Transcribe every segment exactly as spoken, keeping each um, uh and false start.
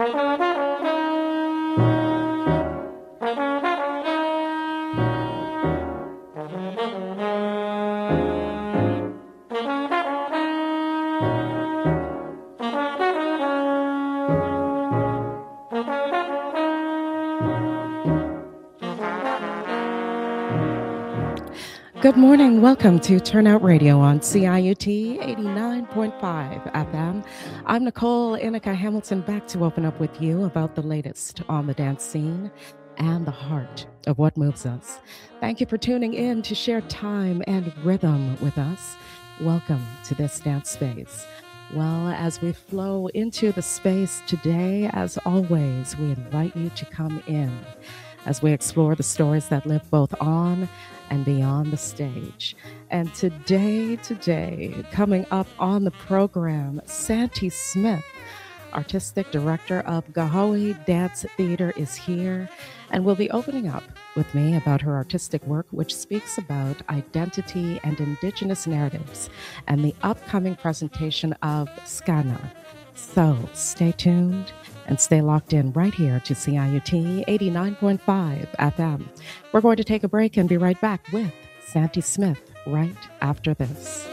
Good morning. Welcome to Turnout Radio on C I U T eighty-nine point five F M. I'm Nicole Inika Hamilton, back to open up with you about the latest on the dance scene and the heart of what moves us. Thank you for tuning in to share time and rhythm with us. Welcome to this dance space. Well, as we flow into the space today, as always, we invite you to come in as we explore the stories that live both on and beyond the stage. And today, today, coming up on the program, Santi Smith, Artistic Director of Gahawi Dance Theater, is here and will be opening up with me about her artistic work, which speaks about identity and Indigenous narratives and the upcoming presentation of Skana. So stay tuned and stay locked in right here to C I U T eighty-nine point five F M. We're going to take a break and be right back with Santi Smith right after this.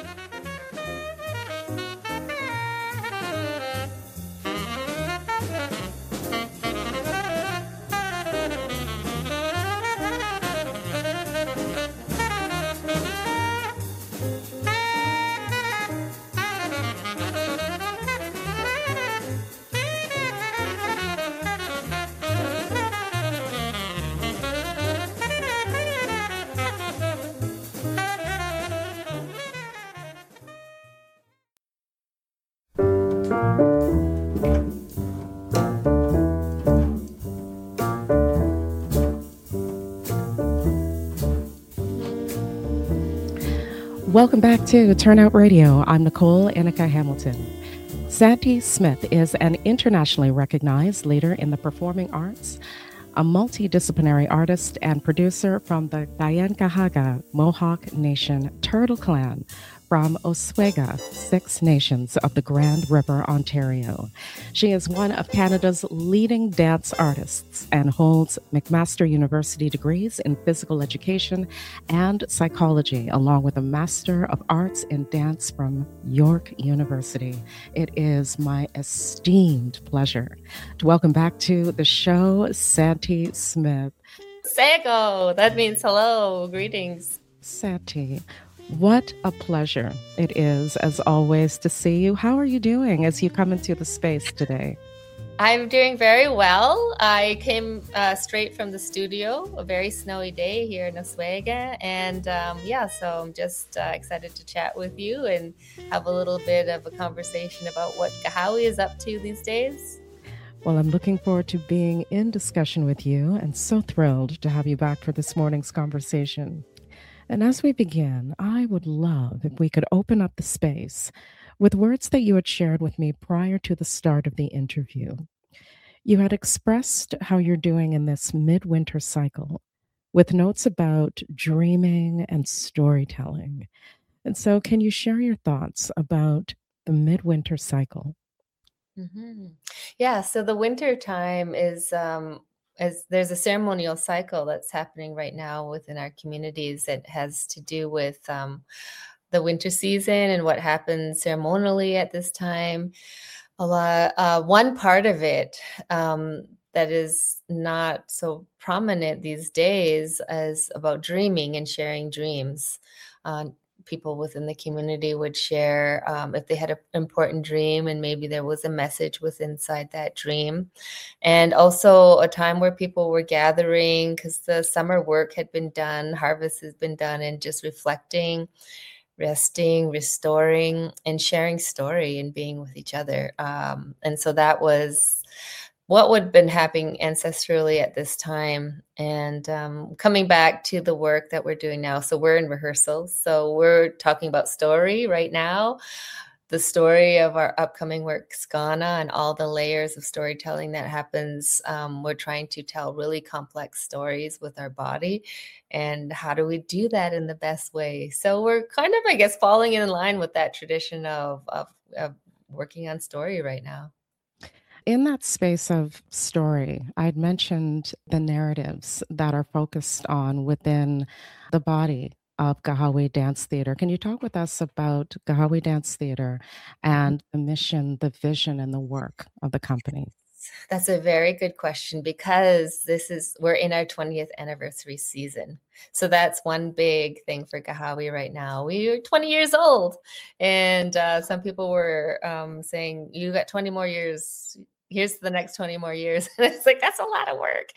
Welcome back to Turnout Radio. I'm Nicole Inika Hamilton. Santi Smith is an internationally recognized leader in the performing arts, a multidisciplinary artist and producer from the Kanien'kehá:ka Mohawk Nation Turtle Clan from Oswego, Six Nations of the Grand River, Ontario. She is one of Canada's leading dance artists and holds McMaster University degrees in physical education and psychology, along with a Master of Arts in Dance from York University. It is my esteemed pleasure to welcome back to the show, Santi Smith. Sego, that means hello, greetings. Santi, what a pleasure it is, as always, to see you. How are you doing as you come into the space today? I'm doing very well. I came uh, straight from the studio, a very snowy day here in Oswego. And um, yeah, so I'm just uh, excited to chat with you and have a little bit of a conversation about what Gahawi is up to these days. Well, I'm looking forward to being in discussion with you and so thrilled to have you back for this morning's conversation. And as we begin, I would love if we could open up the space with words that you had shared with me prior to the start of the interview. You had expressed how you're doing in this midwinter cycle with notes about dreaming and storytelling. And so can you share your thoughts about the midwinter cycle? Mm-hmm. Yeah, so the winter time is... Um, As there's a ceremonial cycle that's happening right now within our communities that has to do with um, the winter season and what happens ceremonially at this time. A lot, uh, one part of it um, that is not so prominent these days is about dreaming and sharing dreams. Uh, people within the community would share um, if they had an important dream and maybe there was a message with inside that dream. And also a time where people were gathering because the summer work had been done, harvest has been done, and just reflecting, resting, restoring, and sharing story and being with each other. Um, and so that was what would have been happening ancestrally at this time. And um, coming back to the work that we're doing now. So we're in rehearsals. So we're talking about story right now, the story of our upcoming work, Skana, and all the layers of storytelling that happens. Um, we're trying to tell really complex stories with our body. And how do we do that in the best way? So we're kind of, I guess, falling in line with that tradition of, of, of working on story right now. In that space of story, I'd mentioned the narratives that are focused on within the body of Gahawi Dance Theater. Can you talk with us about Gahawi Dance Theater and the mission, the vision, and the work of the company? That's a very good question because this is we're in our twentieth anniversary season. So that's one big thing for Gahawi right now. We are twenty years old, and uh, some people were um, saying, "You got twenty more years. Here's the next twenty more years." And it's like that's a lot of work.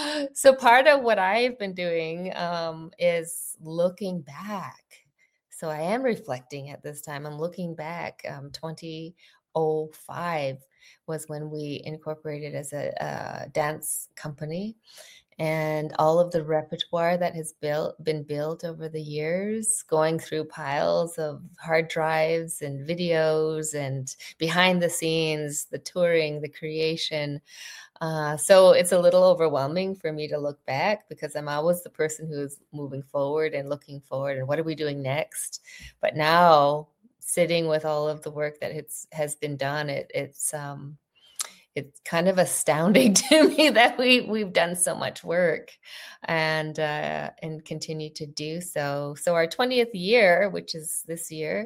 So part of what I've been doing um, is looking back. So I am reflecting at this time. I'm looking back. Um, twenty oh five was when we incorporated as a, a dance company, and all of the repertoire that has built been built over the years, going through piles of hard drives and videos and behind the scenes, the touring, the creation. Uh, so it's a little overwhelming for me to look back because I'm always the person who's moving forward and looking forward and what are we doing next? But now sitting with all of the work that it's has been done, it, it's um, it's kind of astounding to me that we we've done so much work and uh, and continue to do so. So our twentieth year, which is this year,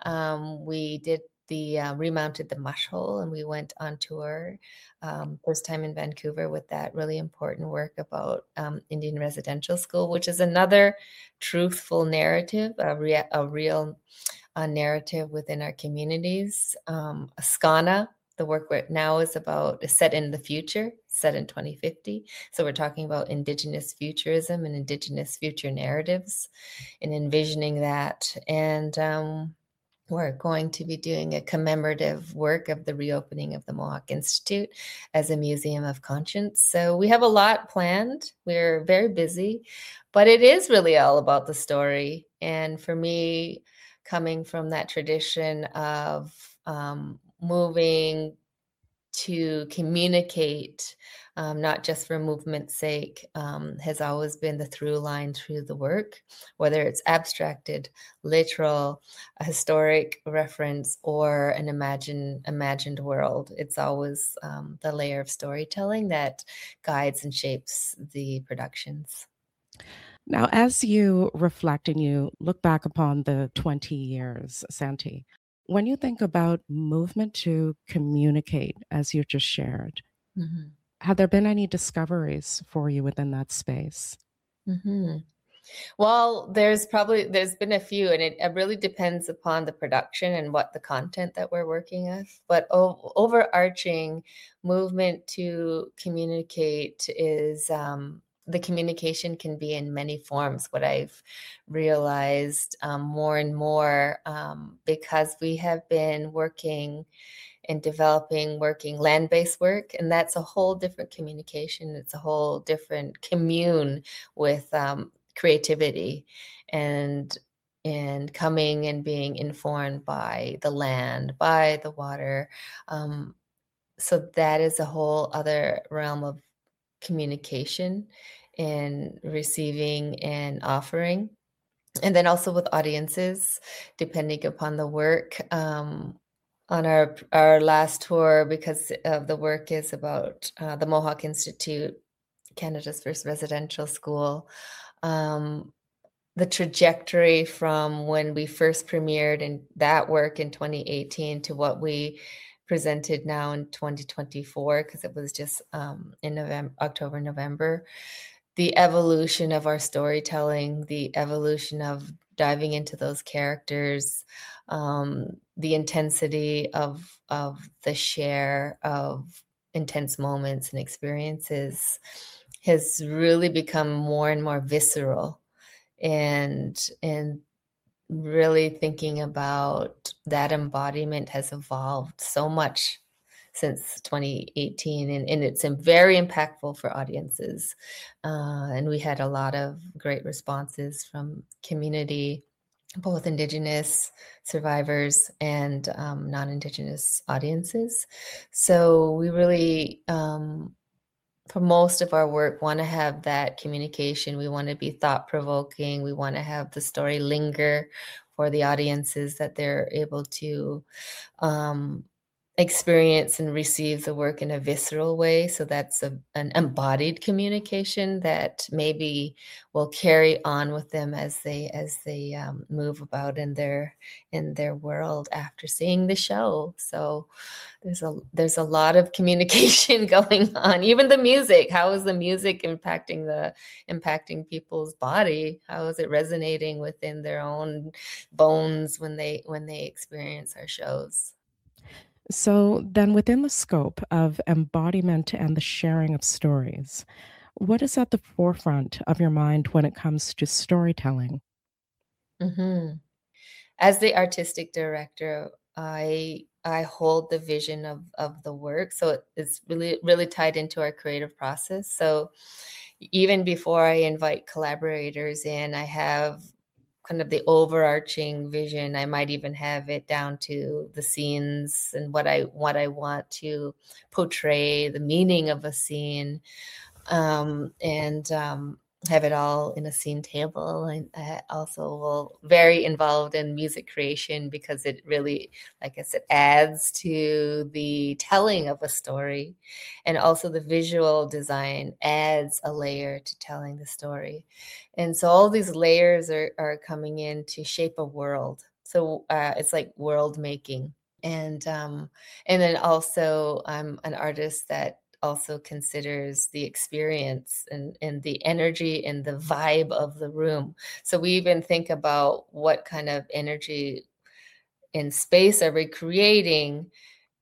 um, we did the uh, remounted the mush hole and we went on tour um, first time in Vancouver with that really important work about um, Indian residential school, which is another truthful narrative, a, rea- a real uh, narrative within our communities. Um, Askana, the work right now is about is set in the future, set in twenty fifty. So we're talking about Indigenous futurism and Indigenous future narratives and envisioning that. And um, we're going to be doing a commemorative work of the reopening of the Mohawk Institute as a museum of conscience. So we have a lot planned. We're very busy, but it is really all about the story. And for me, coming from that tradition of um, moving to communicate, um, not just for movement's sake, um, has always been the through line through the work, whether it's abstracted, literal, a historic reference, or an imagine, imagined world. It's always um, the layer of storytelling that guides and shapes the productions. Now, as you reflect and you look back upon the twenty years, Santi, when you think about movement to communicate, as you just shared, Mhm. have there been any discoveries for you within that space? Mhm. Well, there's probably there's been a few, and it, it really depends upon the production and what the content that we're working with. But o- overarching movement to communicate is um, the communication can be in many forms. What I've realized um, more and more um, because we have been working and developing working land-based work, and that's a whole different communication. It's a whole different commune with um, creativity and and coming and being informed by the land, by the water. Um, so that is a whole other realm of communication and receiving and offering. And then also with audiences, depending upon the work. Um, on our our last tour, because of the work is about uh, the Mohawk Institute, Canada's first residential school. Um, the trajectory from when we first premiered in that work in twenty eighteen to what we presented now in twenty twenty-four, because it was just um, in November, October, November, the evolution of our storytelling, the evolution of diving into those characters, um, the intensity of of the share of intense moments and experiences has really become more and more visceral, and and really thinking about that embodiment has evolved so much since twenty eighteen, and, and it's very impactful for audiences. Uh, and we had a lot of great responses from community, both Indigenous survivors and um, non-Indigenous audiences. So we really, um, for most of our work, want to have that communication. We want to be thought-provoking. We want to have the story linger for the audiences, that they're able to um, experience and receive the work in a visceral way. So that's a, an embodied communication that maybe will carry on with them as they as they um, move about in their in their world after seeing the show. So there's a there's a lot of communication going on. Even the music. How is the music impacting the impacting people's body? How is it resonating within their own bones when they when they experience our shows? So, then within the scope of embodiment and the sharing of stories, what is at the forefront of your mind when it comes to storytelling? hmm As the artistic director, I I hold the vision of of the work, so it- it's really really tied into our creative process. So even before I invite collaborators in, I have kind of the overarching vision. I might even have it down to the scenes and what I what I want to portray, the meaning of a scene, um, and um, have it all in a scene table. And I also will very involved in music creation because it really, like I said, adds to the telling of a story, and also the visual design adds a layer to telling the story. And so all these layers are are coming in to shape a world. So uh, it's like world making. And um, and then also I'm an artist that also considers the experience and, and the energy and the vibe of the room. So we even think about what kind of energy in space are we creating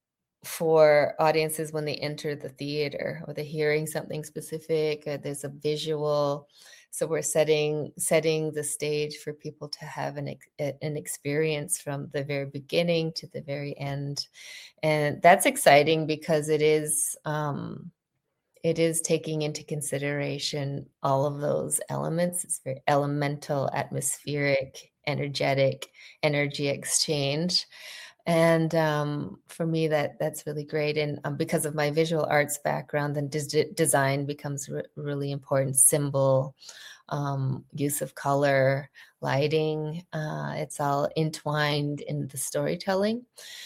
for audiences when they enter the theater, or they're hearing something specific, or there's a visual. So we're setting setting the stage for people to have an ex- a- an experience from the very beginning to the very end. And that's exciting because it is um it is taking into consideration all of those elements. It's very elemental, atmospheric, energetic, energy exchange. And um, for me, that that's really great. And um, because of my visual arts background, then des- design becomes re- really important. Symbol, um, use of color, lighting. Uh, it's all entwined in the storytelling.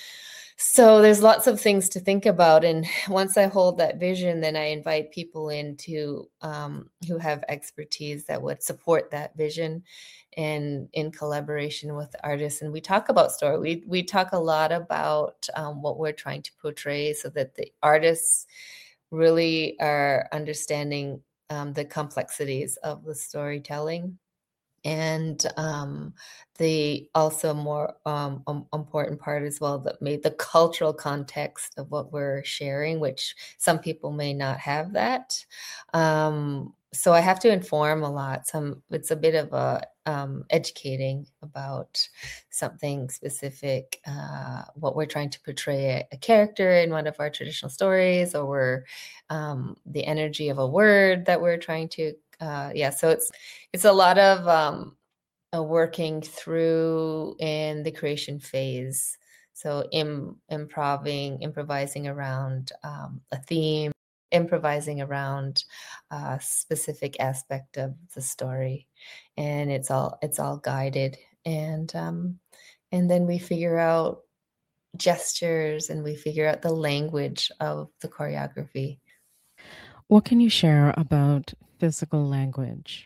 So there's lots of things to think about. And once I hold that vision, then I invite people in to um, who have expertise that would support that vision, and in collaboration with artists. And we talk about story. We we talk a lot about um, what we're trying to portray, so that the artists really are understanding um, the complexities of the storytelling. And um, the also more um, um, important part as well, that made the cultural context of what we're sharing, which some people may not have that. Um, so I have to inform a lot. Some It's a bit of a um, educating about something specific, uh, what we're trying to portray a, a character in one of our traditional stories, or we're um, the energy of a word that we're trying to. Uh, yeah, so it's it's a lot of um, uh, working through in the creation phase. So Im- improving, improvising around um, a theme, improvising around a specific aspect of the story, and it's all it's all guided. And um, and then we figure out gestures, and we figure out the language of the choreography. What can you share about physical language?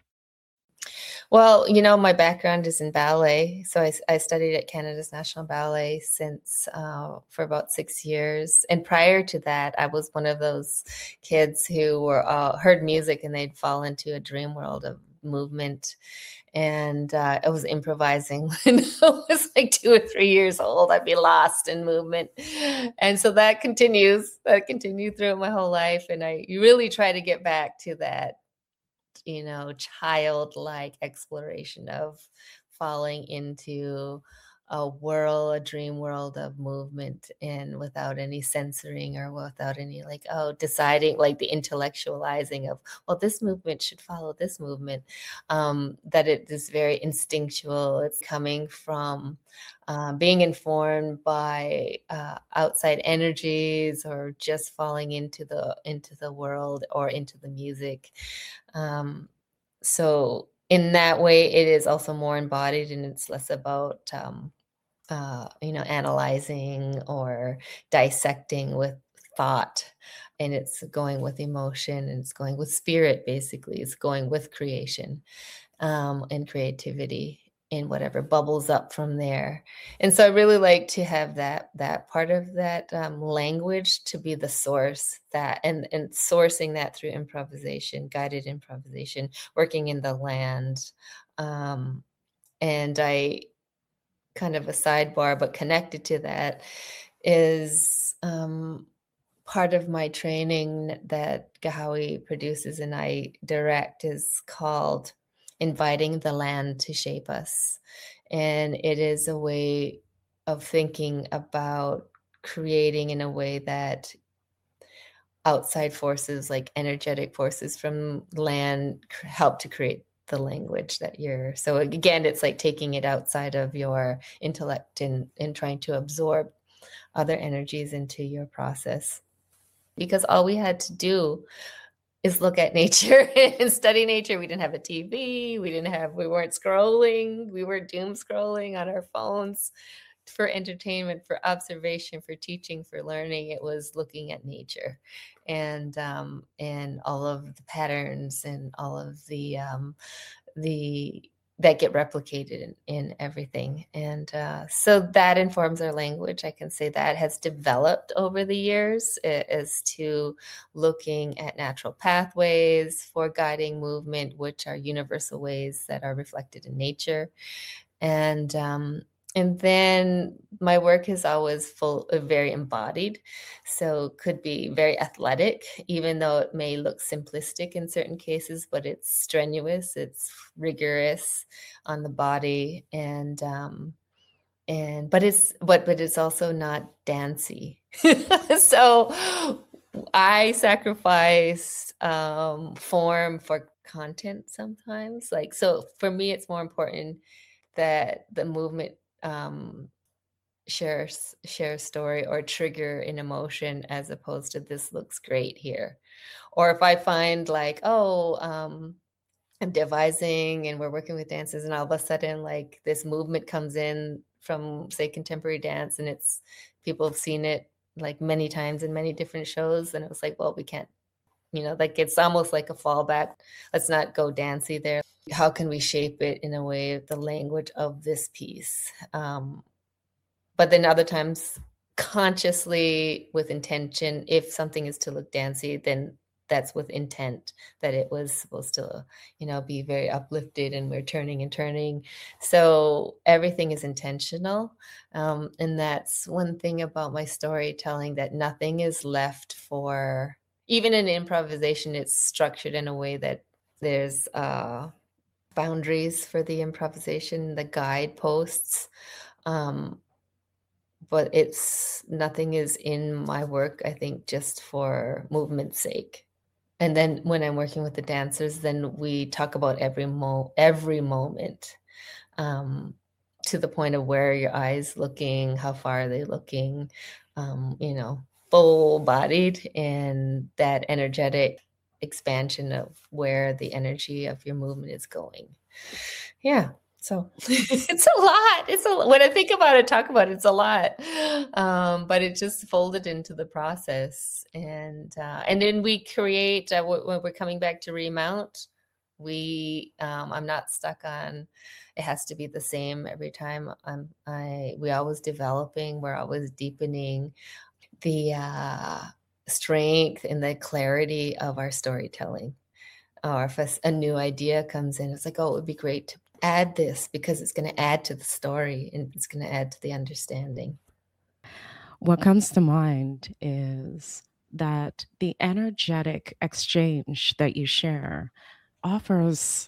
Well, you know, my background is in ballet. So I, s- I studied at Canada's National Ballet since uh, for about six years. And prior to that, I was one of those kids who were uh, heard music and they'd fall into a dream world of movement. And uh, I was improvising when I was like two or three years old. I'd be lost in movement. And so that continues, that continued throughout my whole life. And I really try to get back to that, you know, childlike exploration of falling into a world, a dream world of movement, and without any censoring, or without any like, oh, deciding, like the intellectualizing of, well, this movement should follow this movement. Um, that it is very instinctual. It's coming from uh, being informed by uh, outside energies, or just falling into the into the world or into the music. Um, so in that way, it is also more embodied, and it's less about um, uh, you know, analyzing or dissecting with thought. And it's going with emotion, and it's going with spirit, basically. It's going with creation, um, and creativity, and whatever bubbles up from there. And so I really like to have that that part of that um, language to be the source, that and and sourcing that through improvisation, guided improvisation, working in the land. Um, and I kind of a sidebar, but connected to that is um, part of my training that Gahawi produces and I direct is called Inviting the Land to Shape Us. And it is a way of thinking about creating in a way that outside forces, like energetic forces from land, cr- help to create the language that you're. So again, it's like taking it outside of your intellect and, and trying to absorb other energies into your process. Because all we had to do is look at nature and study nature. We didn't have a T V. We didn't have, we weren't scrolling. We were doom scrolling on our phones for entertainment, for observation, for teaching, for learning. It was looking at nature and, um, and all of the patterns and all of the, um, the, that get replicated in, in everything. And uh, so that informs our language. I can say that has developed over the years as to looking at natural pathways for guiding movement, which are universal ways that are reflected in nature. And um, and then my work is always full, uh, very embodied. So could be very athletic, even though it may look simplistic in certain cases, but it's strenuous, it's rigorous on the body, and um, and but it's but but it's also not dancey. So I sacrifice um, form for content sometimes. Like so, for me, it's more important that the movement um, share share a story or trigger an emotion as opposed to this looks great here. Or if I find like, oh, um, I'm devising and we're working with dancers and all of a sudden like this movement comes in from say contemporary dance and it's people have seen it like many times in many different shows and it was like, well, we can't, you know, like it's almost like a fallback. Let's not go dancey there. How can we shape it in a way, the language of this piece? Um, but then other times consciously with intention, if something is to look dancey, then that's with intent that it was supposed to, you know, be very uplifted and we're turning and turning. So everything is intentional. Um, and that's one thing about my storytelling, that nothing is left for, even in improvisation, it's structured in a way that there's uh, boundaries for the improvisation, the guideposts. Um, but it's nothing is in my work, I think, just for movement's sake. And then when I'm working with the dancers, then we talk about every mo every moment, um, to the point of where are your eyes looking, how far are they looking, um, you know, full bodied, and that energetic expansion of where the energy of your movement is going. Yeah. So it's a lot. It's a when I think about it, talk about it, it's a lot. Um, but it just folded into the process, and uh, and then we create uh, when we're coming back to remount. We um, I'm not stuck on. It has to be the same every time. I'm I we always developing. We're always deepening the uh, strength and the clarity of our storytelling. Or if a, a new idea comes in, it's like, oh, it would be great to add this because it's going to add to the story and it's going to add to the understanding. What comes to mind is that the energetic exchange that you share offers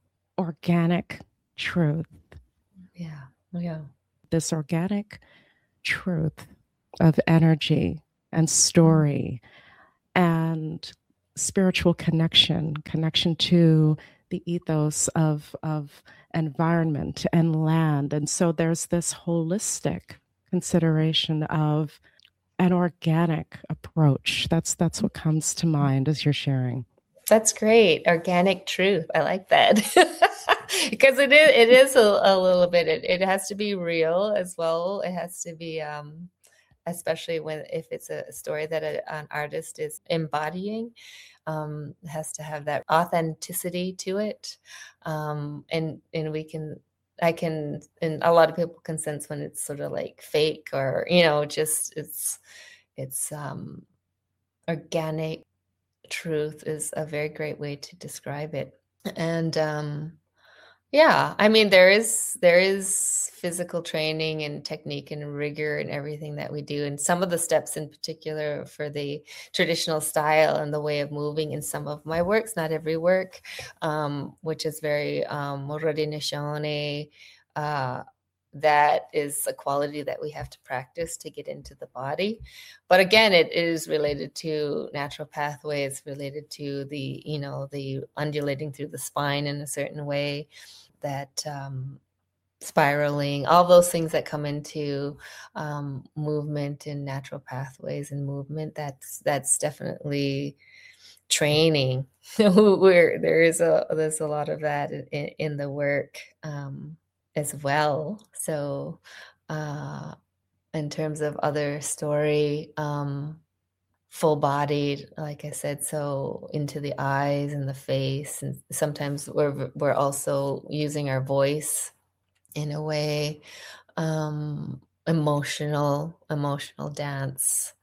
organic truth. Yeah. Yeah. This organic truth of energy and story and spiritual connection, connection to the ethos of, of environment and land. And so there's this holistic consideration of an organic approach. That's that's what comes to mind as you're sharing. That's great. Organic truth. I like that. Because it is, it is a, a little bit, it, it has to be real as well. It has to be, um, especially when, if it's a story that a, an artist is embodying, um, it has to have that authenticity to it. Um, and, and we can, I can, and a lot of people can sense when it's sort of like fake, or, you know, just it's, it's, um, organic. Truth is a very great way to describe it. And, um, yeah, I mean, there is there is physical training and technique and rigor and everything that we do. And some of the steps in particular for the traditional style and the way of moving in some of my works, not every work, um, which is very um, Morodinishone. Uh, that is a quality that we have to practice to get into the body. But again, it is related to natural pathways, related to the, you know, the undulating through the spine in a certain way, that um, spiraling, all those things that come into um, movement and natural pathways and movement. That's that's definitely training. Where there is a there's a lot of that in, in the work um, as well. So, uh, in terms of other story. Um, full bodied, like I said, so into the eyes and the face. And sometimes we're we're also using our voice in a way, um, emotional, emotional dance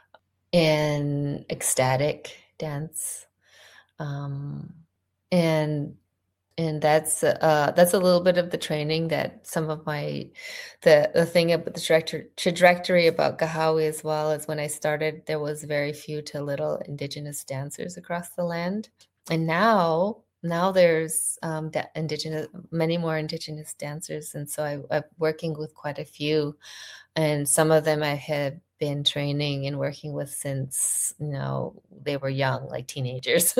and ecstatic dance. Um, and and that's uh, that's a little bit of the training that some of my the the thing about the trajectory, trajectory about Gahawi as well, is when I started, there was very few to little Indigenous dancers across the land, and now now there's um, da- Indigenous many more Indigenous dancers, and so I, I'm working with quite a few, and some of them I had been training and working with since, you know, they were young, like teenagers.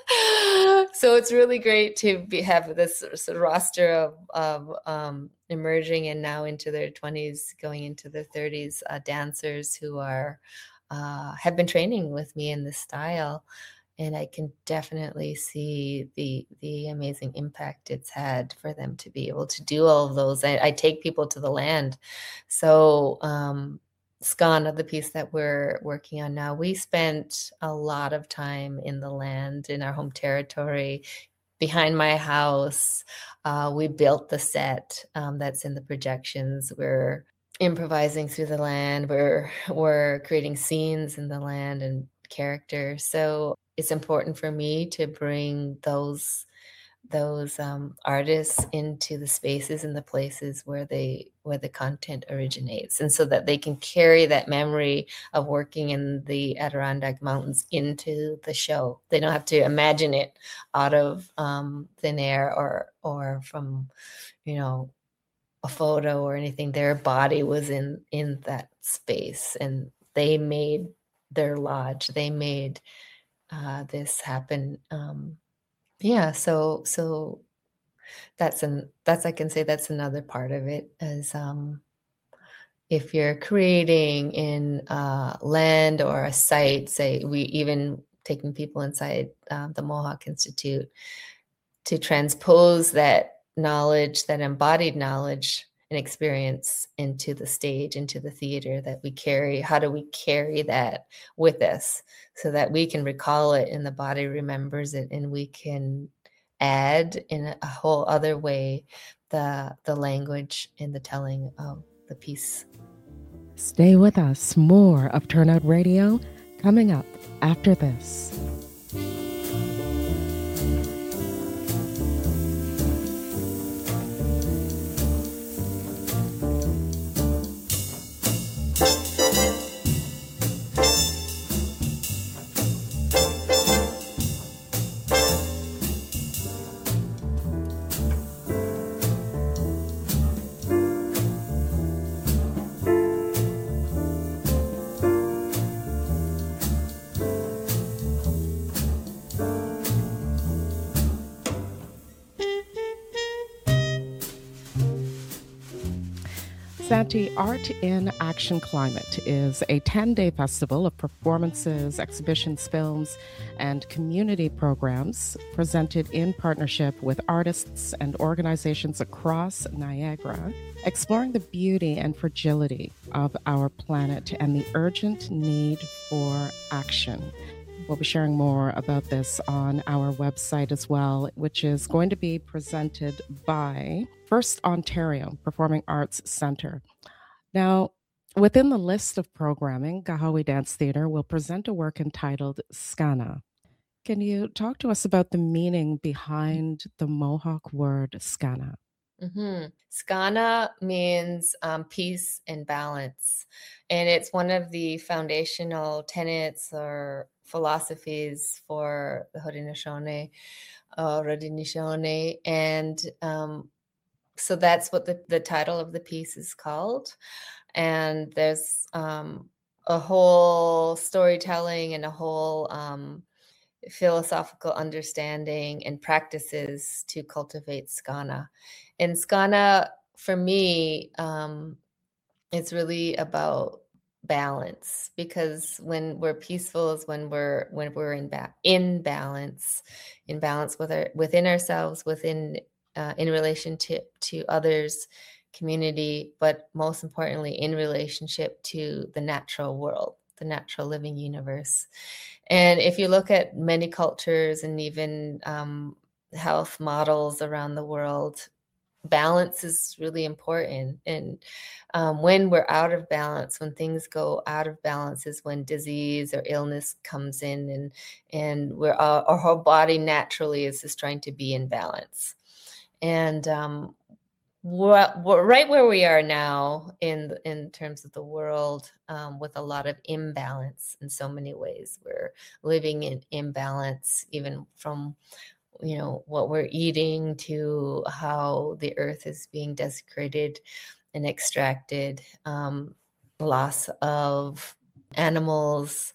So it's really great to be, have this sort of roster of, of um, emerging and now into their twenties, going into their thirties, uh, dancers who are uh, have been training with me in this style. And I can definitely see the the amazing impact it's had for them to be able to do all of those. I, I take people to the land. So um, Skana, the piece that we're working on now, we spent a lot of time in the land, in our home territory, behind my house. Uh, we built the set um, that's in the projections. We're improvising through the land. We're we're creating scenes in the land and characters. So it's important for me to bring those those um, artists into the spaces and the places where they where the content originates, and so that they can carry that memory of working in the Adirondack Mountains into the show. They don't have to imagine it out of um, thin air or or from, you know, a photo or anything. Their body was in in that space, and they made their lodge. They made uh, this happen. Um, yeah, so so that's an that's I can say that's another part of it, is um, if you're creating in uh, land or a site, say we even taking people inside uh, the Mohawk Institute to transpose that knowledge, that embodied knowledge and experience into the stage, into the theater that we carry. How do we carry that with us so that we can recall it and the body remembers it, and we can add in a whole other way the the language and the telling of the piece. Stay with us. More of Turnout Radio coming up after this. Santi, Art in Action Climate is a ten-day festival of performances, exhibitions, films, and community programs presented in partnership with artists and organizations across Niagara, exploring the beauty and fragility of our planet and the urgent need for action. We'll be sharing more about this on our website as well, which is going to be presented by First Ontario Performing Arts Centre. Now, within the list of programming, Gahawi Dance Theatre will present a work entitled Skana. Can you talk to us about the meaning behind the Mohawk word Skana? Mm-hmm. Skana means um, peace and balance. And it's one of the foundational tenets or philosophies for the Haudenosaunee, uh, Haudenosaunee. And um, so that's what the, the title of the piece is called. And there's um, a whole storytelling and a whole um, philosophical understanding and practices to cultivate Skana. And Skana, for me, um, it's really about balance, because when we're peaceful is when we're when we're in ba- in balance, in balance with our within ourselves, within uh, in relationship to others, community, but most importantly, in relationship to the natural world, the natural living universe. And if you look at many cultures and even um, health models around the world, balance is really important. And um, when we're out of balance, when things go out of balance, is when disease or illness comes in, and and we're uh, our whole body naturally is just trying to be in balance. And um, what, what, right where we are now in in terms of the world, um, with a lot of imbalance in so many ways, we're living in imbalance, even from you know what we're eating to how the earth is being desecrated and extracted, um, loss of animals,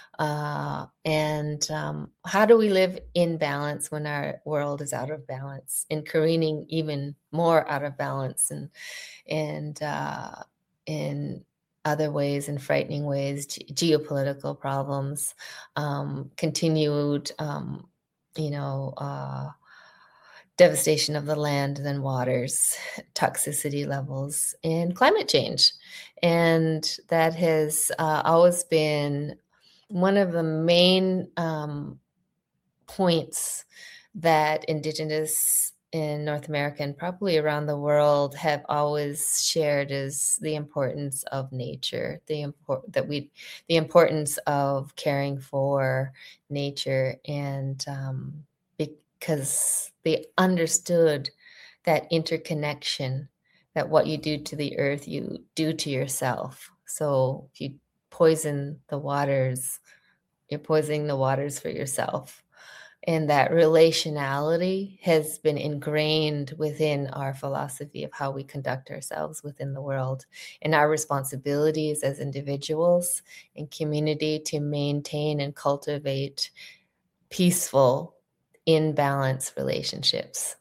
uh, and um, how do we live in balance when our world is out of balance and careening even more out of balance, and and uh, in other ways, in frightening ways, ge- geopolitical problems, um, continued um, you know, uh, devastation of the land and waters, toxicity levels, and climate change. And that has uh, always been one of the main um, points that Indigenous in North America and probably around the world have always shared, is the importance of nature, the import that we, the importance of caring for nature, and um, because they understood that interconnection, that what you do to the earth, you do to yourself. So if you poison the waters, you're poisoning the waters for yourself. And that relationality has been ingrained within our philosophy of how we conduct ourselves within the world, and our responsibilities as individuals and community to maintain and cultivate peaceful, in balance relationships.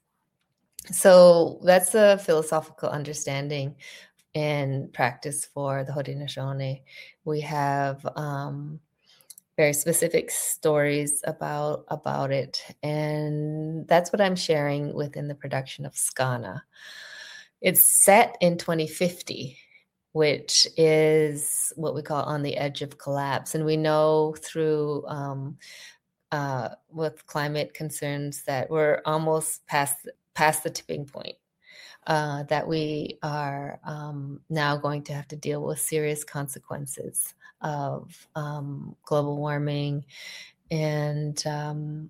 So that's a philosophical understanding and practice for the Haudenosaunee. We have um, very specific stories about about it, and that's what I'm sharing within the production of Skana. It's set in twenty fifty, which is what we call on the edge of collapse, and we know through um, uh, with climate concerns that we're almost past past the tipping point. Uh, that we are um, now going to have to deal with serious consequences of um, global warming. And um,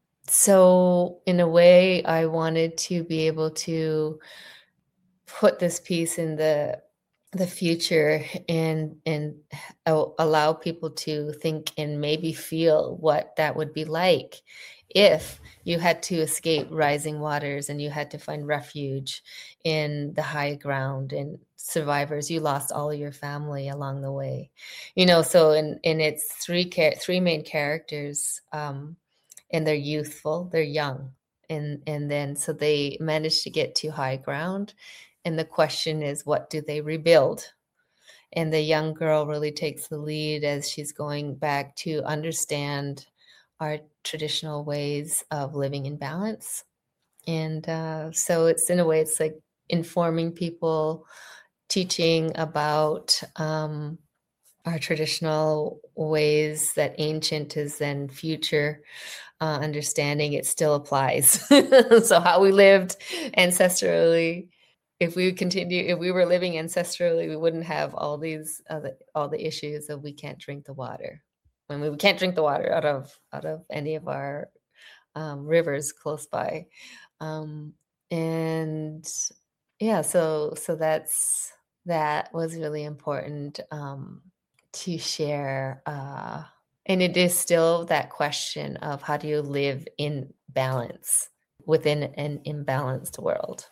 so, in a way, I wanted to be able to put this piece in the the future, and and allow people to think and maybe feel what that would be like if you had to escape rising waters and you had to find refuge in the high ground, and survivors, you lost all your family along the way, you know. So in in its three char- three main characters, um and they're youthful, they're young, and and then so they managed to get to high ground, And the question is, what do they rebuild? And the young girl really takes the lead as she's going back to understand our traditional ways of living in balance. And uh, so it's, in a way, it's like informing people, teaching about um, our traditional ways, that ancient is then future uh, understanding. It still applies. So how we lived ancestrally, if we continue, if we were living ancestrally, we wouldn't have all these other, all the issues of we can't drink the water. I mean, we can't drink the water out of out of any of our um, rivers close by. Um, and yeah, so so that's that was really important um, to share. Uh, and it is still that question of how do you live in balance within an imbalanced world?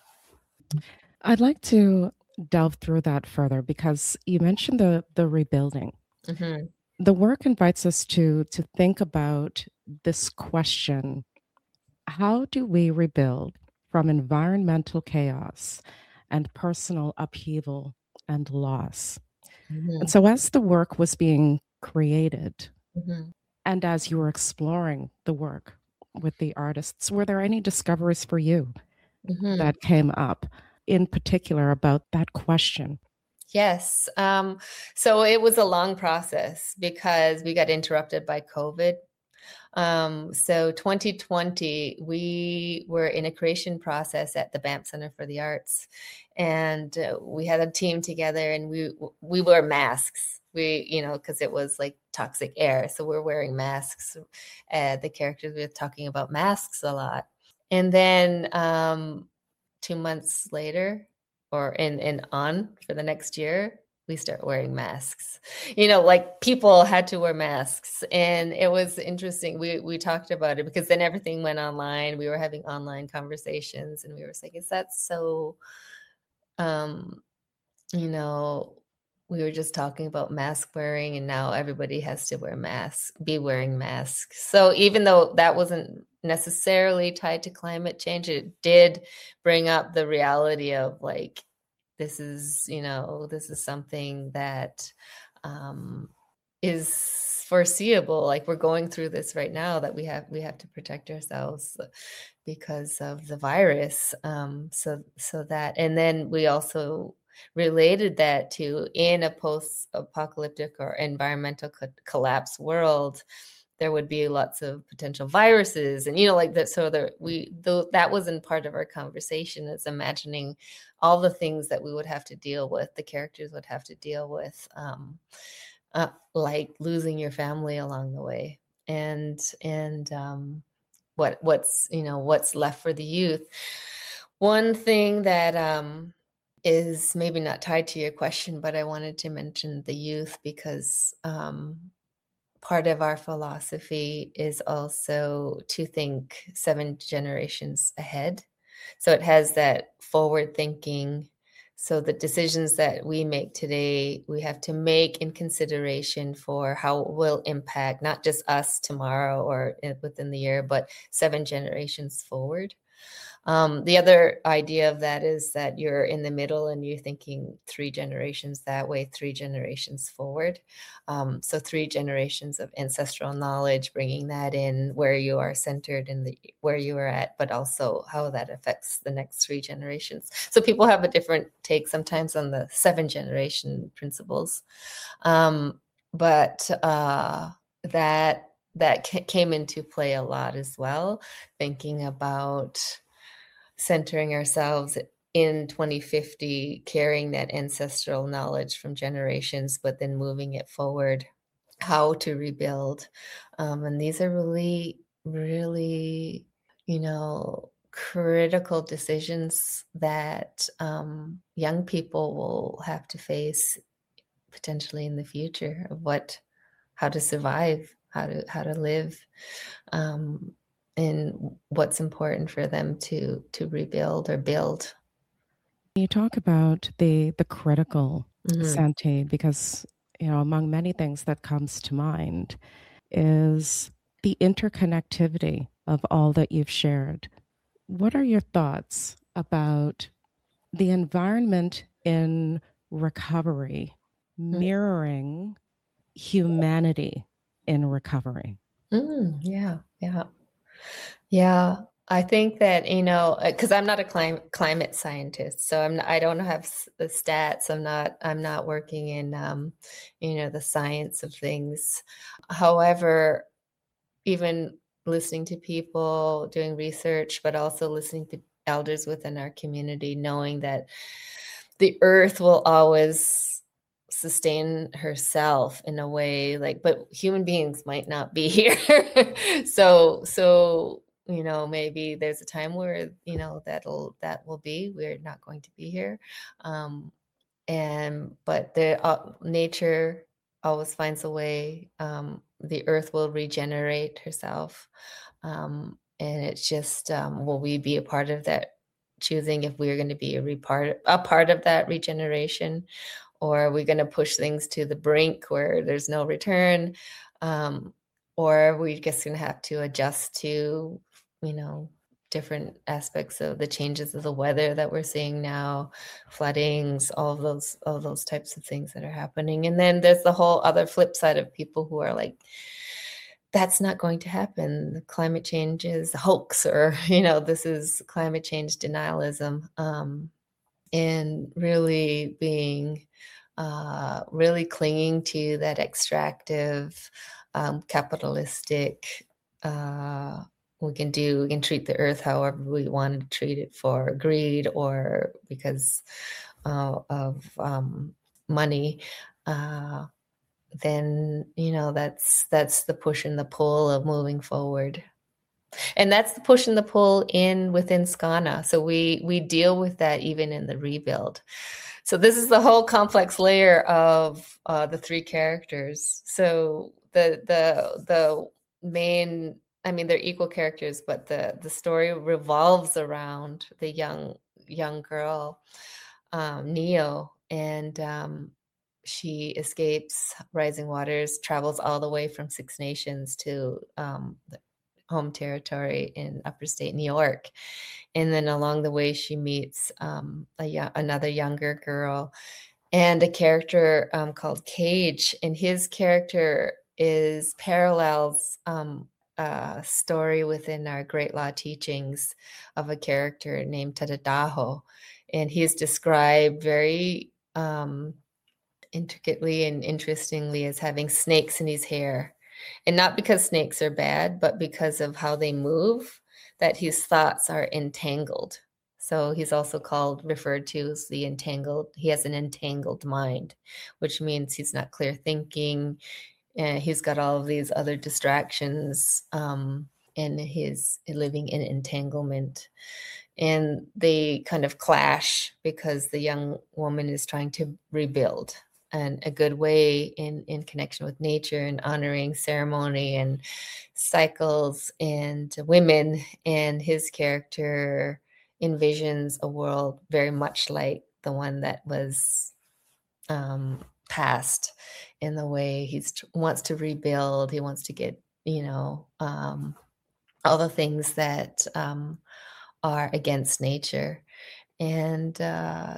I'd like to delve through that further because you mentioned the the rebuilding. Mm-hmm. The work invites us to to think about this question: how do we rebuild from environmental chaos and personal upheaval and loss? And Mm-hmm. so, as the work was being created, Mm-hmm. and as you were exploring the work with the artists, were there any discoveries for you Mm-hmm. that came up in particular about that question? Yes. Um, so it was a long process because we got interrupted by COVID. Um, so twenty twenty, we were in a creation process at the Banff Center for the Arts, and uh, we had a team together, and we we wore masks. We, you know, because it was like toxic air, so we're wearing masks. Uh, the characters we were talking about masks a lot, and then um, two months later, or in and on for the next year, we start wearing masks. You know, like people had to wear masks, and it was interesting. We we talked about it because then everything went online. We were having online conversations, and we were saying, "Is that so?" Um, you know, we were just talking about mask wearing, and now everybody has to wear masks, be wearing masks. So even though that wasn't necessarily tied to climate change, it did bring up the reality of like, this is, you know, this is something that um, is foreseeable. Like we're going through this right now, that we have we have to protect ourselves because of the virus. Um, so so that, and then we also related that to, in a post-apocalyptic or environmental co- collapse world, there would be lots of potential viruses, and you know, like that. So there, we though that wasn't part of our conversation. Is imagining all the things that we would have to deal with, the characters would have to deal with, um, uh, like losing your family along the way, and and um, what what's you know what's left for the youth. One thing that um, is maybe not tied to your question, but I wanted to mention the youth because um, part of our philosophy is also to think seven generations ahead. So it has that forward thinking. So the decisions that we make today, we have to make in consideration for how it will impact not just us tomorrow or within the year, but seven generations forward. Um, the other idea of that is that you're in the middle and you're thinking three generations that way, three generations forward. Um, so three generations of ancestral knowledge, bringing that in where you are centered in the where you are at, but also how that affects the next three generations. So people have a different take sometimes on the seven generation principles, um, but uh, that that came into play a lot as well, thinking about centering ourselves in twenty fifty, carrying that ancestral knowledge from generations, but then moving it forward, how to rebuild. Um, and these are really, really, you know, critical decisions that um, young people will have to face potentially in the future, of what, how to survive, how to how to live, um, and what's important for them to to rebuild or build. You talk about the the critical Mm-hmm. Sante because, you know, among many things that comes to mind is the interconnectivity of all that you've shared. What are your thoughts about the environment in recovery mirroring humanity in recovery. Mm, yeah, yeah. Yeah, I think that, you know, because I'm not a clim climate scientist, so I'm I don't have s- the stats. I'm not I'm not working in um, you know, the science of things. However, even listening to people, doing research, but also listening to elders within our community, knowing that the earth will always sustain herself in a way, like, but human beings might not be here. so so you know, maybe there's a time where, you know, that'll that will be, we're not going to be here. um and but the uh, nature always finds a way. Um the earth will regenerate herself. Um and it's just, um will we be a part of that, choosing if we're going to be a re- part a part of that regeneration, or are we going to push things to the brink where there's no return? um or are we just going to have to adjust to, you know, different aspects of the changes of the weather that we're seeing now, floodings, all of those all of those types of things that are happening. And then there's the whole other flip side of people who are like, that's not going to happen. The climate change is a hoax, or, you know, this is climate change denialism. Um, and really being, uh, really clinging to that extractive, um, capitalistic, uh, we can do, we can treat the earth however we want to treat it, for greed or because uh, of um, money. Uh, then, you know, that's that's the push and the pull of moving forward. And that's the push and the pull in within Skana. So we we deal with that even in the rebuild. So this is the whole complex layer of uh, the three characters. So the the the main, I mean, they're equal characters, but the the story revolves around the young young girl, um, Neo, and um, she escapes rising waters, travels all the way from Six Nations to um, the home territory in upper state New York. And then along the way, she meets um, a yo- another younger girl and a character um, called Cage. And his character is parallels um, a story within our Great Law teachings of a character named Tadadaho. And he's described very um, intricately and interestingly as having snakes in his hair. And not because snakes are bad, but because of how they move, that his thoughts are entangled. So he's also called, referred to as the entangled. He has an entangled mind, which means he's not clear thinking. And he's got all of these other distractions, um, and he's living in entanglement. And they kind of clash because the young woman is trying to rebuild, and a good way in in connection with nature and honoring ceremony and cycles and women. And his character envisions a world very much like the one that was um past, in the way he's wants to rebuild. He wants to get, you know, um all the things that um are against nature. And uh,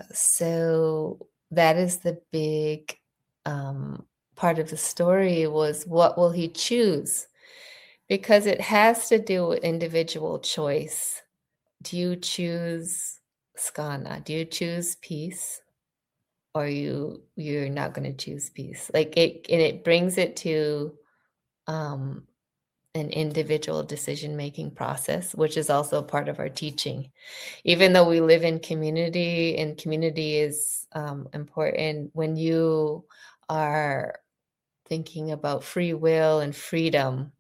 so that is the big um, part of the story, was what will he choose? Because it has to do with individual choice. Do you choose Skana? Do you choose peace? Or you you're not going to choose peace? Like it, and it brings it to um, an individual decision-making process, which is also part of our teaching. Even though we live in community, and community is um, important, when you are thinking about free will and freedom,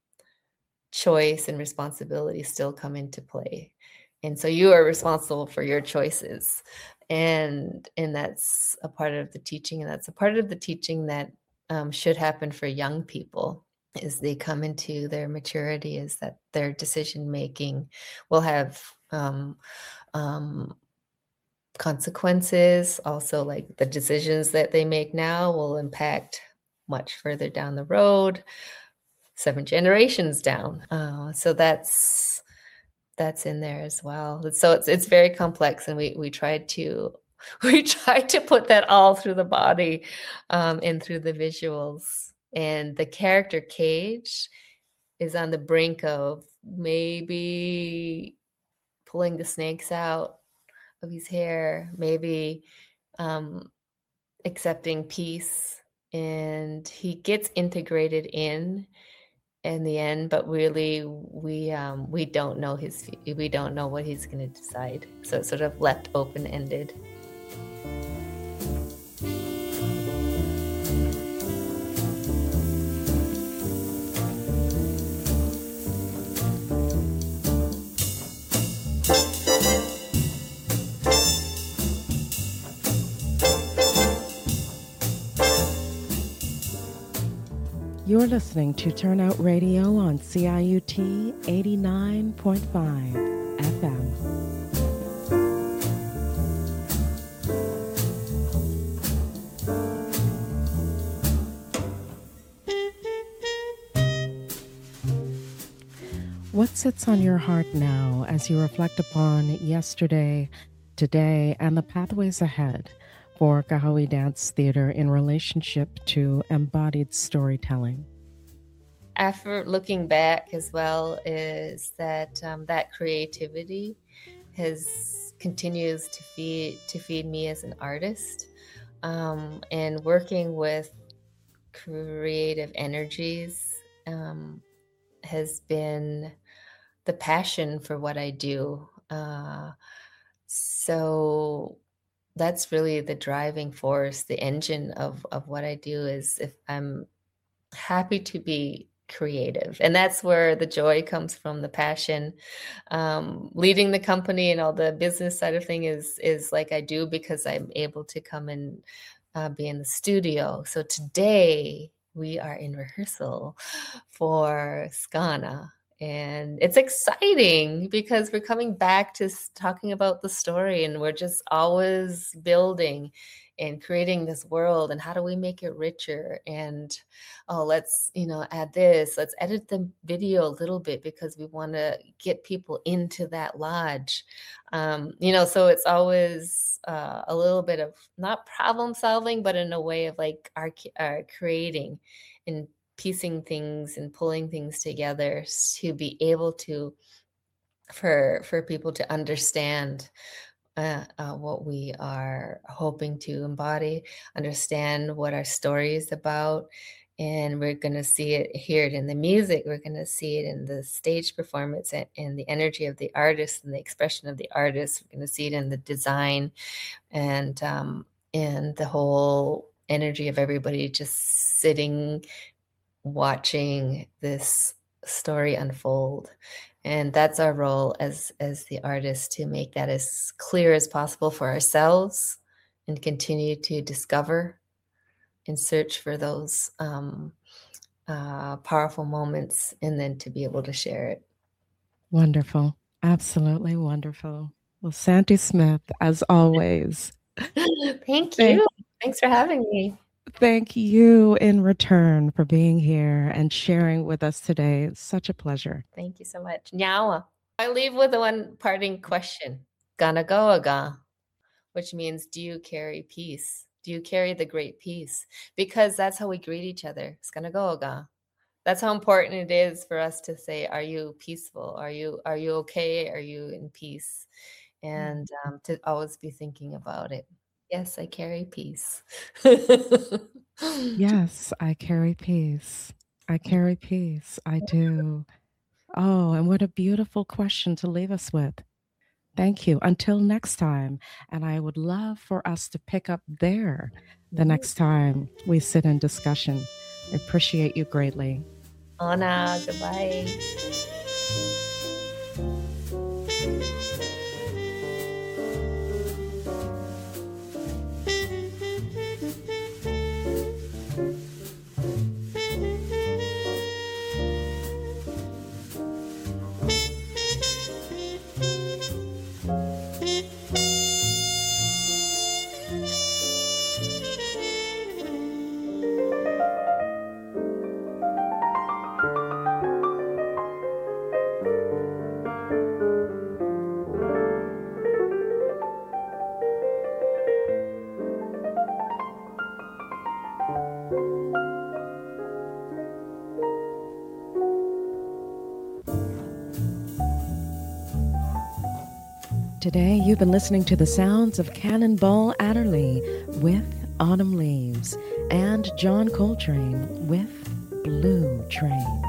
choice and responsibility still come into play. And so you are responsible for your choices. And and that's a part of the teaching, and that's a part of the teaching that um, should happen for young people as they come into their maturity, is that their decision making will have um, um, consequences. Also, like the decisions that they make now will impact much further down the road, seven generations down. Uh, so that's that's in there as well. So it's it's very complex, and we we tried to we tried to put that all through the body, um, and through the visuals. And the character Cage is on the brink of maybe pulling the snakes out of his hair, maybe um, accepting peace, and he gets integrated in in the end, but really we um, we don't know his we don't know what he's going to decide. So it's sort of left open ended. You're listening to Turnout Radio on C I U T eighty-nine point five F M. What sits on your heart now as you reflect upon yesterday, today, and the pathways ahead for Kahoe Dance Theater in relationship to embodied storytelling? After looking back as well, is that um, that creativity has continues to feed to feed me as an artist, um, and working with creative energies um, has been the passion for what I do. Uh, so that's really the driving force, the engine of of what I do. Is if I'm happy to be creative, and that's where the joy comes from, the passion. Um, leading the company and all the business side of thing is is like I do because I'm able to come and uh, be in the studio. So today we are in rehearsal for Skana. And it's exciting because we're coming back to s- talking about the story, and we're just always building and creating this world. And how do we make it richer? And oh, let's, you know, add this, let's edit the video a little bit because we want to get people into that lodge. Um, you know, so it's always uh, a little bit of not problem solving, but in a way of like our, uh, creating and piecing things and pulling things together to be able to for for people to understand uh, uh, what we are hoping to embody, understand what our story is about. And we're going to see it, hear it in the music. We're going to see it in the stage performance and, and the energy of the artist and the expression of the artist. We're going to see it in the design and um, and the whole energy of everybody just sitting, watching this story unfold. And that's our role as as the artist, to make that as clear as possible for ourselves and continue to discover and search for those um, uh, powerful moments, and then to be able to share it. Wonderful. Absolutely wonderful. Well, Sandy Smith, as always, Thank thank you. Thanks for having me. Thank you in return for being here and sharing with us today. It's such a pleasure. Thank you so much. Nyawa. I leave with one parting question. Gana goaga, which means, do you carry peace? Do you carry the great peace? Because that's how we greet each other. Skana goaga. That's how important it is for us to say, are you peaceful? Are you are you okay? Are you in peace? And um, to always be thinking about it. Yes, I carry peace. Yes, I carry peace. I carry peace. I do. Oh, and what a beautiful question to leave us with. Thank you. Until next time. And I would love for us to pick up there the next time we sit in discussion. I appreciate you greatly. Anna, goodbye. Today, you've been listening to the sounds of Cannonball Adderley with Autumn Leaves and John Coltrane with Blue Train.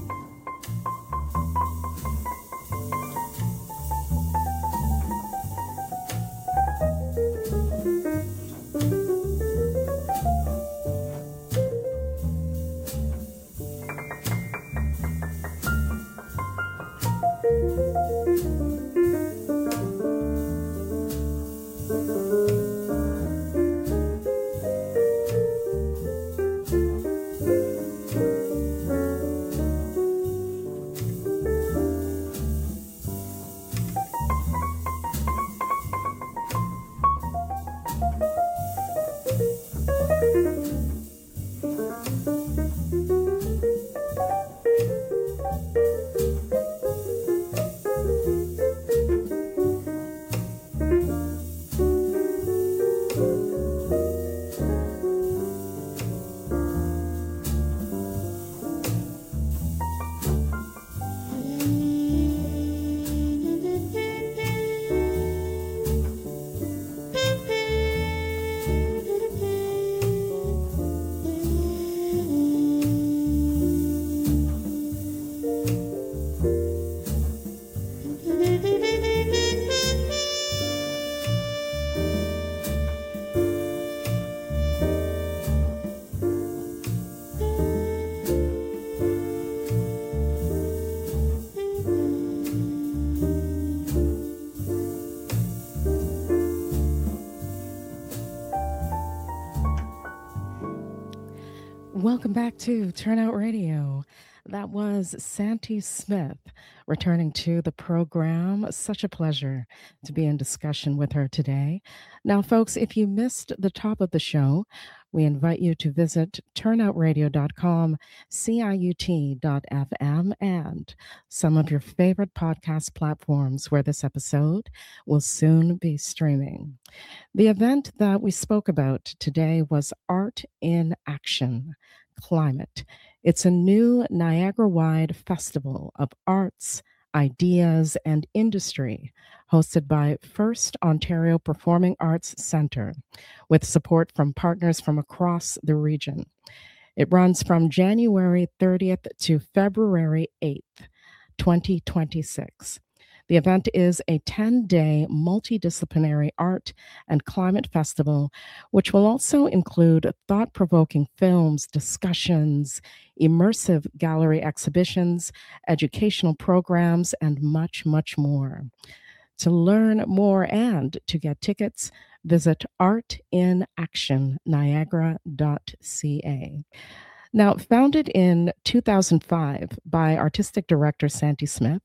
Welcome back to Turnout Radio. That was Santi Smith returning to the program. Such a pleasure to be in discussion with her today. Now, folks, if you missed the top of the show, we invite you to visit turnout radio dot com, C I U T dot F M, and some of your favorite podcast platforms where this episode will soon be streaming. The event that we spoke about today was Art in Action Climate. It's a new Niagara-wide festival of arts, ideas, and industry hosted by First Ontario Performing Arts Centre with support from partners from across the region. It runs from January thirtieth to February eighth, twenty twenty-six. The event is a ten-day multidisciplinary art and climate festival, which will also include thought-provoking films, discussions, immersive gallery exhibitions, educational programs, and much, much more. To learn more and to get tickets, visit art in action niagara dot c a. Now, founded in two thousand five by artistic director Santi Smith,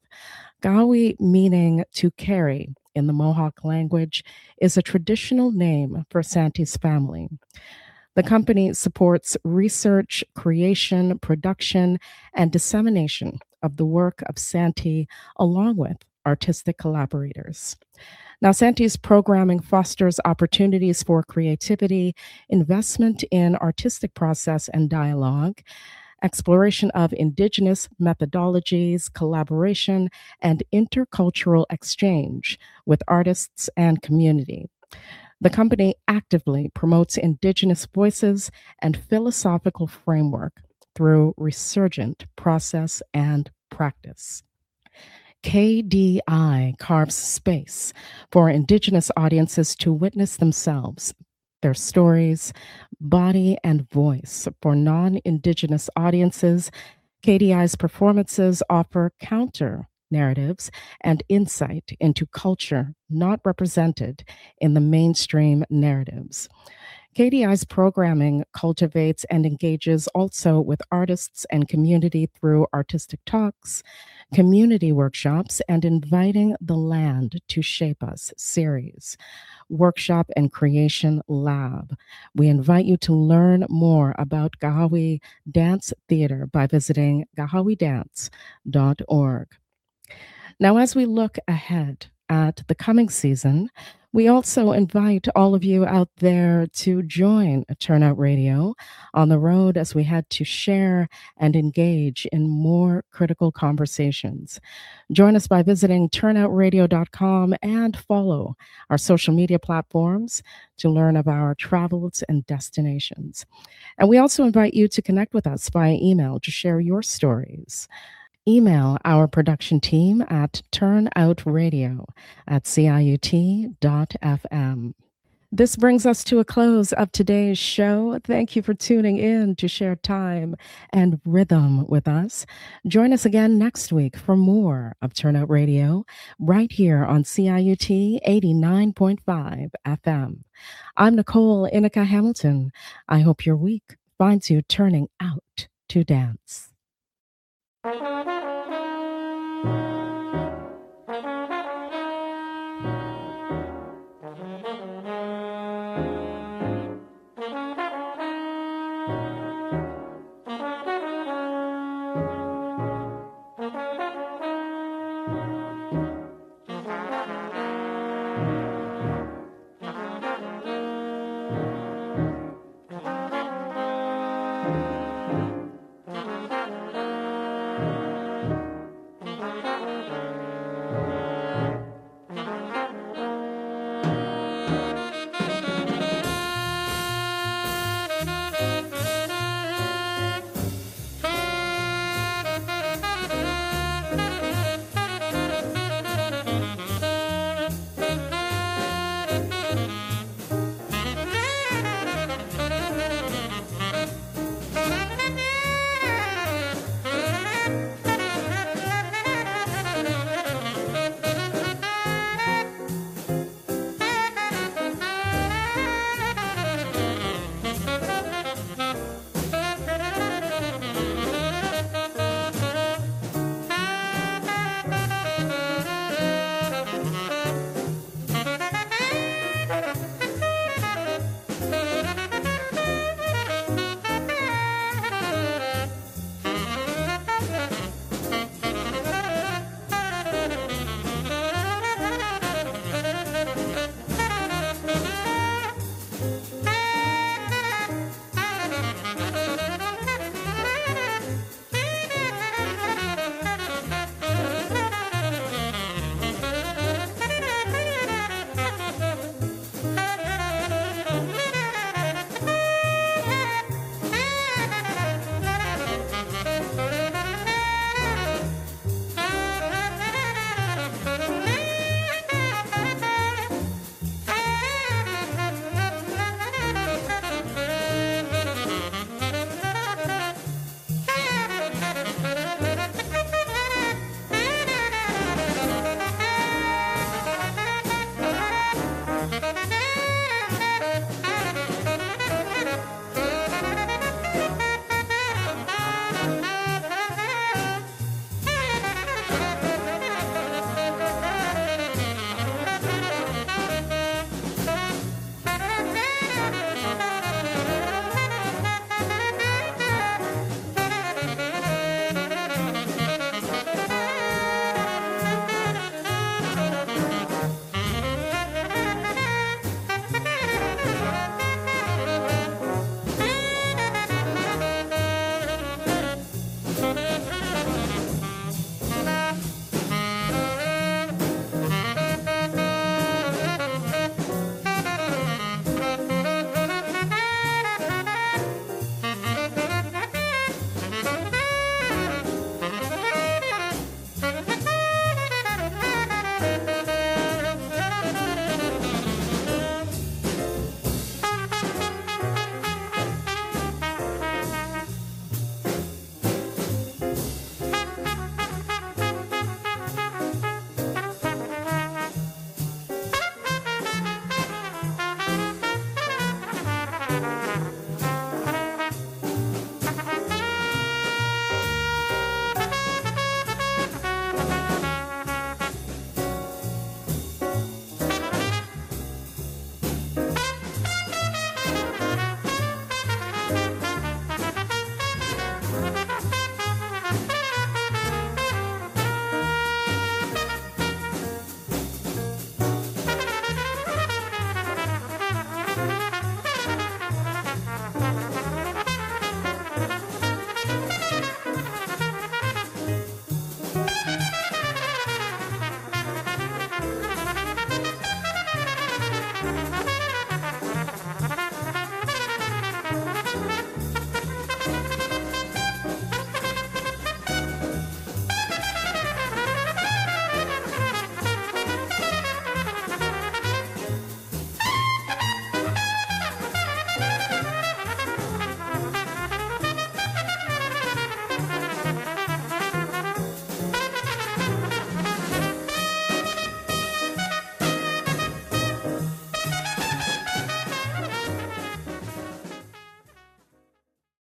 Gawi, meaning to carry in the Mohawk language, is a traditional name for Santi's family. The company supports research, creation, production, and dissemination of the work of Santi, along with artistic collaborators. Now, Santi's programming fosters opportunities for creativity, investment in artistic process and dialogue, exploration of Indigenous methodologies, collaboration, and intercultural exchange with artists and community. The company actively promotes Indigenous voices and philosophical framework through resurgent process and practice. K D I carves space for Indigenous audiences to witness themselves, their stories, body, and voice. For non-Indigenous audiences, K D I's performances offer counter narratives and insight into culture not represented in the mainstream narratives. K D I's programming cultivates and engages also with artists and community through artistic talks, community workshops, and Inviting the Land to Shape Us series, workshop and creation lab. We invite you to learn more about Gahawi Dance Theater by visiting gahawi dance dot org. Now, as we look ahead at the coming season. We also invite all of you out there to join Turnout Radio on the road as we head to share and engage in more critical conversations. Join us by visiting turnout radio dot com and follow our social media platforms to learn of our travels and destinations. And we also invite you to connect with us via email to share your stories. Email our production team at turnoutradio at ciut dot fm. This brings us to a close of today's show. Thank you for tuning in to share time and rhythm with us. Join us again next week for more of Turnout Radio right here on C I U T eighty-nine point five F M. I'm Nicole Inica Hamilton. I hope your week finds you turning out to dance.